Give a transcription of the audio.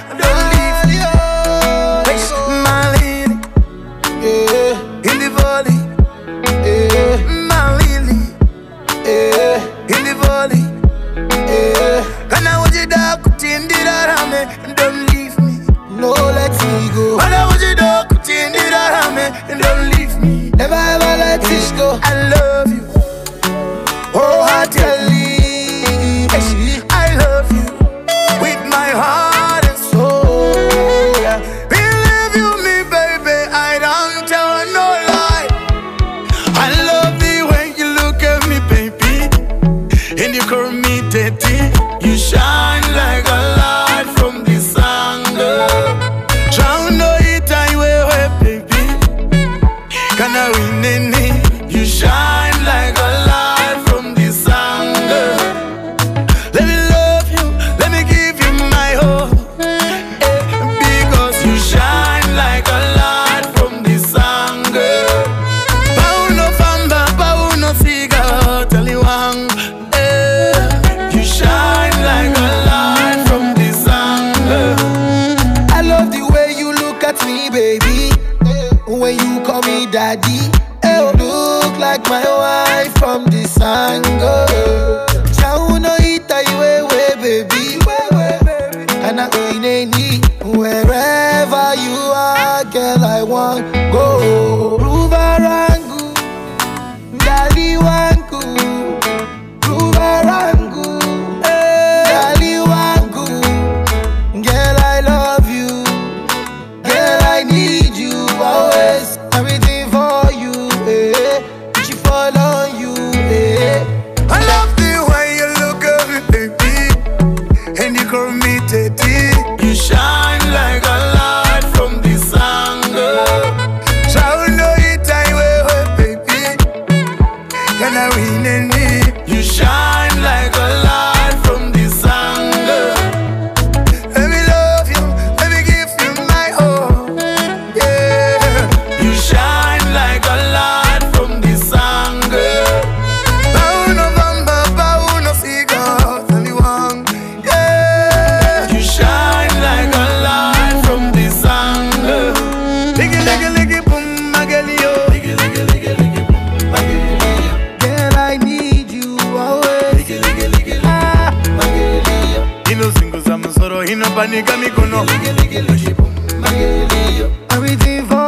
don't leave me. My lily, in the valley, my lily, in the valley. And I want you to continue, don't leave me. No, let me go. And I want you to continue, don't leave me. Never ever let this go. I love you. Oh, heartily, I love you with my heart and soul. Believe you me, baby, I don't tell no lie. I love the way you look at me, baby, and you call me daddy. You shine like a light from the sun, girl. Drown no it I wear, baby. Can I win any? You shine like a light from the sun, girl. Let me love you, let me give you my whole, because you shine like a light from the sun, girl. Pauno famba, pauno figa, tell you one, you shine like a light from the sun, girl. I love the way you look at me, baby, when you call me daddy. You look like my wife from this angle. Chauno ita iwewe, baby. And I ain't any. Wherever you are, girl, I want go. Ruvarangu, Dali wangu, Ruvarangu, Dali wangu. Girl, I love you. Girl, I need you always. Everything for you, she fall on you, I love the way you look at me, baby, and you call me daddy. You shine like a light from the sun, girl. Shall know it I will, baby. Can I win any? You shine like a light from the sun, girl. Let me love you, let me give you my all, You shine like a light from the sun, girl. Pauno bamba, pauno figa, anyone, You shine like a light from the sun, girl. Liggy, liggy, liggy, boom, magelio. Liggy, liggy, liggy, liggy, boom, magelio. Girl, I need you always. Liggy, liggy, liggy, liggy, magelio. Ino singo zamusoro, ino panika mikono. Liggy, liggy, liggy, boom, magelio. Everything for